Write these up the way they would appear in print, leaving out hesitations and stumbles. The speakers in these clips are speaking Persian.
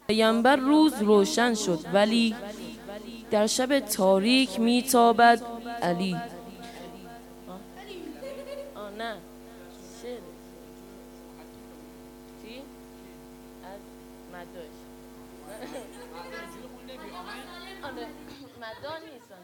پیامبر روز روشن شد ولی در شب تاریک میتابد علی. نه چی؟ از مداش مدان نیستن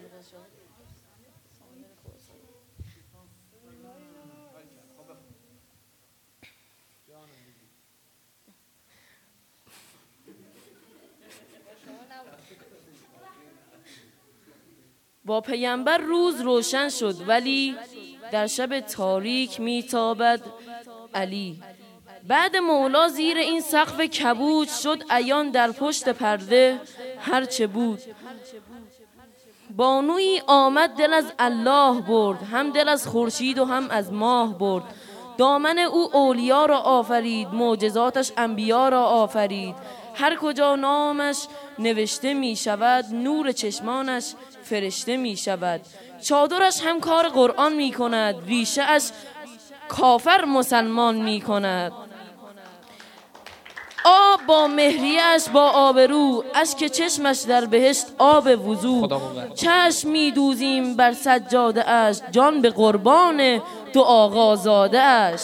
با پیامبر روز روشن شد ولی در شب تاریک میتابد علی. بعد مولا زیر این سقف کبود شد عیان در پشت پرده هرچه بود. بانویی آمد دل از الله برد، هم دل از خورشید و هم از ماه برد. دامن او اولیا را آفرید، معجزاتش انبیا را آفرید. هر کجا نامش نوشته می شود، نور چشمانش فرشته می شود. چادرش هم کار قرآن می کند، ریشه اش کافر مسلمان می کند. آب با مهریش با آبرو، اشک چشمش در بهشت آب وضو. چشم می دوزیم بر سجاده اش، جان به قربان دو آقازاده اش.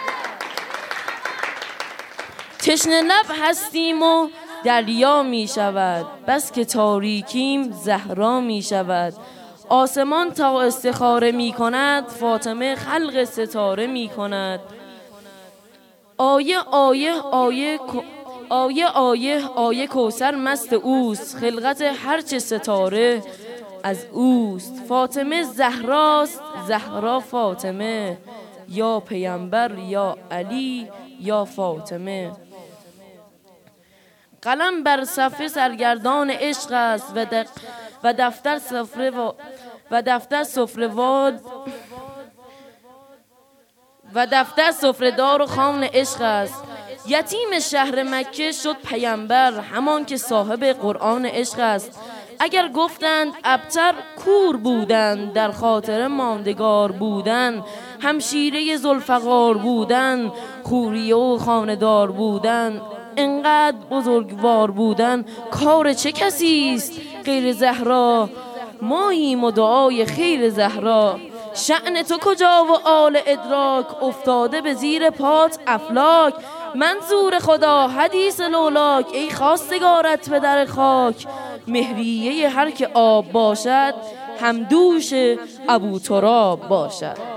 تشنه لب هستیم و دریا می شود، بس که تاریکیم زهرا می شود. آسمان تا استخاره می کند، فاطمه خلق ستاره می کند. آیه آیه آیه آیه آیه آیه کوثر مست اوست، خلقت هرچه ستاره از اوست. فاطمه زهراست، زهرا فاطمه، یا پیامبر یا علی یا فاطمه. قلم بر صفحه سرگردان عشق است و دفتر سفره دار و خوان عشق است. یتیم شهر مکه شد پیامبر، همان که صاحب قرآن عشق است. اگر گفتند ابتر کور بودند، در خاطر ماندگار بودن. همشیره ذوالفقار بودن، خوریه و خاندار بودن. انقدر بزرگوار بودن کار چه کسی است غیر زهرا؟ ماییم و دعای خیر زهرا. شأن تو کجا و آل ادراک، افتاده به زیر پات افلاک. منظور خدا حدیث لولاک، ای خواستگارت به در خاک. مهریه هر که آب باشد، همدوش ابو تراب باشد.